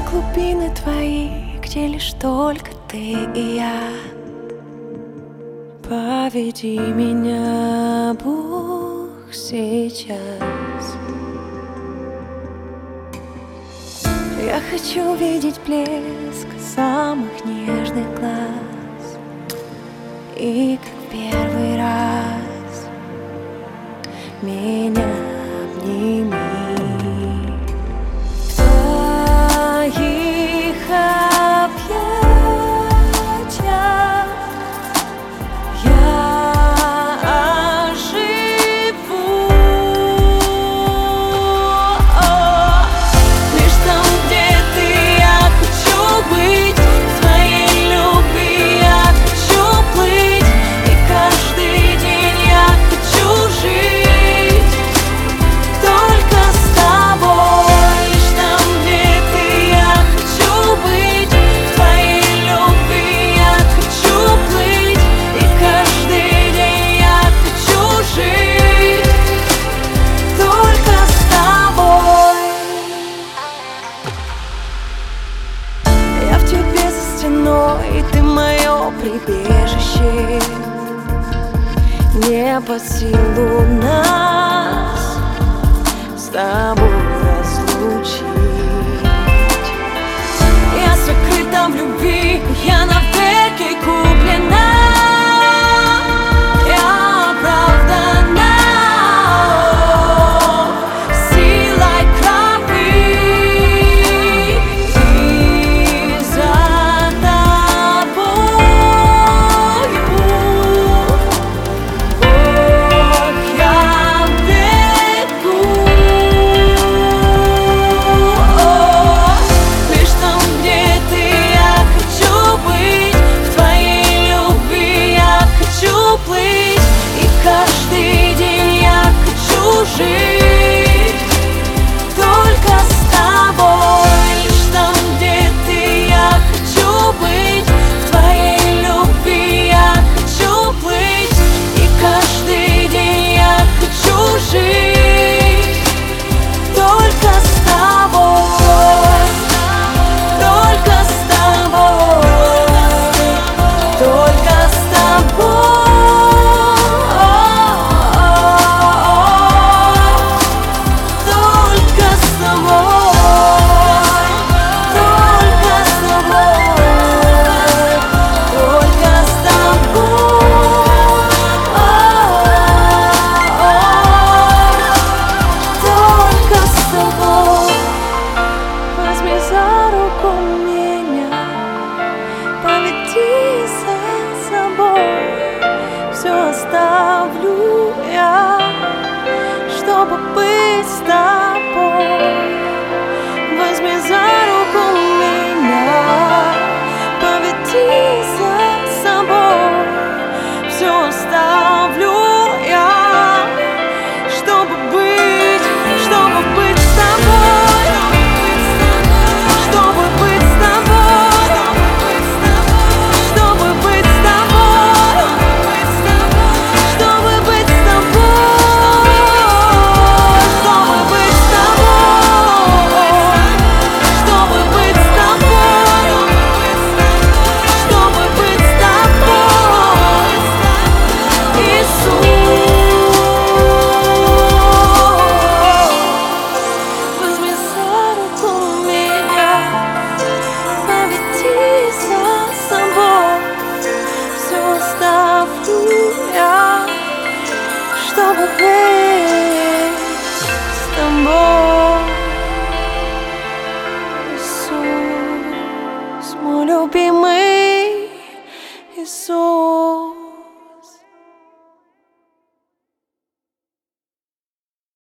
глубины твои, где лишь только ты и я. Поведи меня, Бог, сейчас. Я хочу видеть блеск самых нежных глаз, и как в первый раз меня обними. В твоих объятиях я оживу. Лишь там, где ты, я хочу быть. В твоей любви я хочу плыть, и каждый день я хочу жить только с тобой. Лишь там, где ты, я хочу быть. В твоей любви я хочу плыть, и каждый день я хочу жить только с тобой. Я в тебе за стеной, и ты мое прибежище. Не под силу нас с тобой разлучить. Я сокрыта в любви, я навеки куплена. Я оправдана силой крови, и за тобою, Бог, я бегу. Лишь там, где ты, я хочу быть. В твоей любви я хочу плыть, и каждый день я хочу жить только с тобой. Лишь там, где ты, я хочу быть. В твоей любви я хочу плыть, и каждый день я хочу жить только с тобой. Только с тобой. Только с тобой. Только с тобой. Только с тобой. Только с тобой. Только с тобой. Возьми за руку меня, поведи за собой. Все оставлю я, чтобы быть с тобой. Возьми за руку меня, поведи за собой. Все оставлю я, чтобы быть с тобой. Чтобы быть с тобой. Чтобы быть с тобой. Чтобы быть с тобой. Чтобы быть с тобой. Чтобы быть с тобой. Чтобы быть с тобой. Иисус, возьми за руку меня, поведи за собой. Все оставлю я, чтобы быть с тобой. Иисус, мой любимый Иисус.